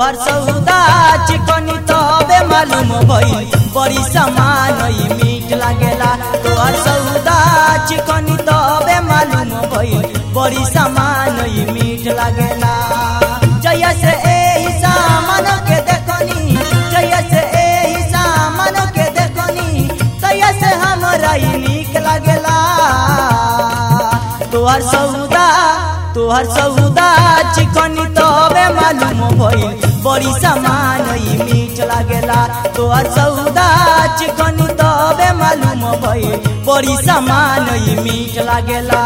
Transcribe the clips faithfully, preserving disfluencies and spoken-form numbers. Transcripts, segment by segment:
तोहर सौदा चिकनी तबे मालूम भई बड़ी समान मीठ लागेला। तोहर सौदा चिकनी तबे मालूम भई बड़ी समान मीठ लागेला। जय से एही सामान के देखनी, जय से एही सामान के देखनी, तय से हमरा नीक लागेला। तोहर सौदा तोहर सौदा चिकनी तबे मालूम भई बड़ी समान मीठ लागेला। तोहर सौदा चिकनी तबे मालूम भई बड़ी समान मीठ लागेला।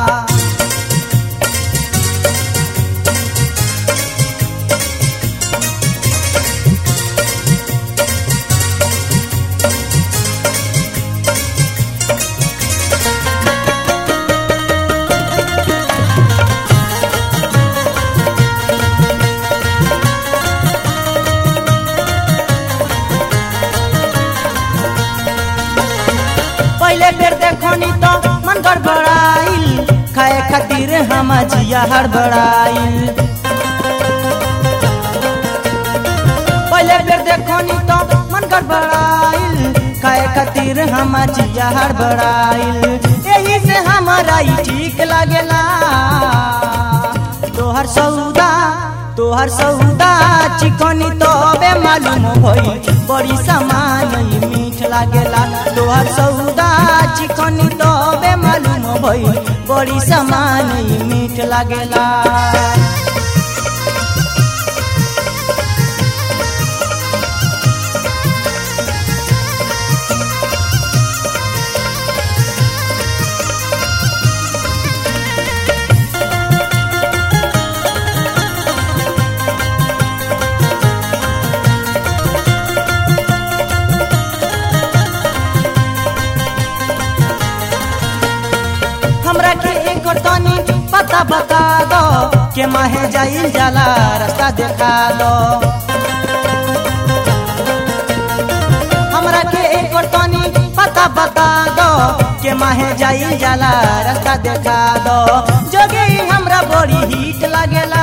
पहले बेर देखनी तो मन गड़बड़ाइल, खाए खातिर हम जिया हड़बड़ाइल। पहले बेर देखनी तो मन गड़बड़ाइल, खाए खातिर हम जिया हड़बड़ाइल। यही से हमारा ही ठीक लागेला। तोहर सौदा तोहर सौदा चिकनी तबे मालूम भई बड़ी समान मीठ लागेला। तोहर सौदा चिकनी तबे मालूम भई बड़ी समान मीठ लागेला। हमरा के एक तनी पता बता दो के माहे जाइल जाला रास्ता देखा दो। हमरा के एक तनी पता बता दो के माहे जाइल जाला रास्ता देखा दो। जोगे हमरा बड़ी हिट लागेला।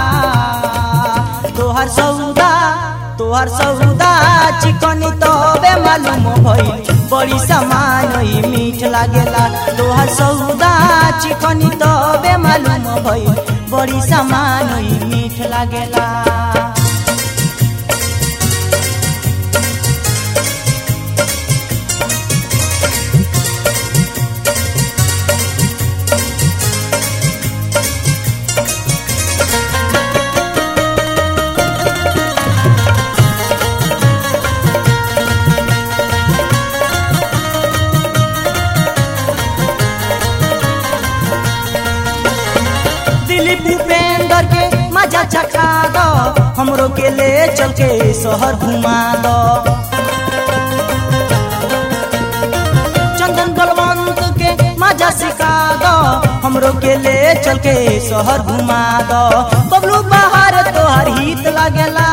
तोहर सौदा तोहर सौदा चिकनी तबे मालूम भई बड़ी समान मीठ लागेला। तोहर सौदा चिकनी तबे मालूम भई बड़ी समान मीठ लागेला। भूपेंद्र के मजा चखा दो, हमरो के ले चल के शहर घुमा दो। चंदन बलवंत के मजा सिखा दो, हमरो के ले चल के शहर घुमा दो। बबलू बाहर तोहर हित लागेला।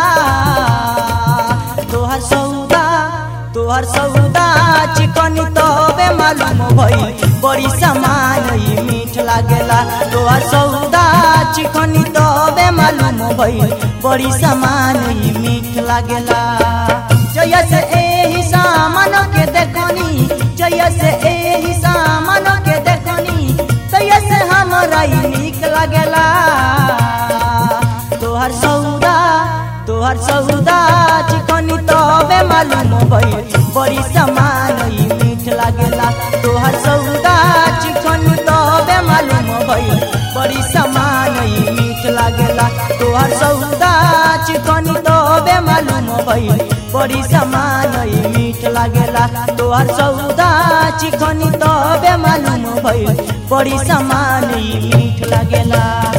तोहर सौदा तोहर सौदा चिकनी तबे मालूम भई बड़ी समान मीठ लागेला। तोहर सौदा चिकनी तबे मालूम भई बड़ी समान मीठ लागेला। जय से एही सामान के देखनी, जय से एही सामान के देखनी, तय से हमरा नीक लागेला। तोहर सौदा तोहर सौदा चिकनी तबे मालूम भई बड़ी समान मीठ लागेला। तोहर सौदा चिकनी तबे मालूम भई बड़ी समान मीठ लागेला। तोहर सौदा चिकनी तबे मालूम भई बड़ी समान मीठ लागेला। तोहर सौदा चिकनी तबे मालूम भई बड़ी समान मीठ लागेला।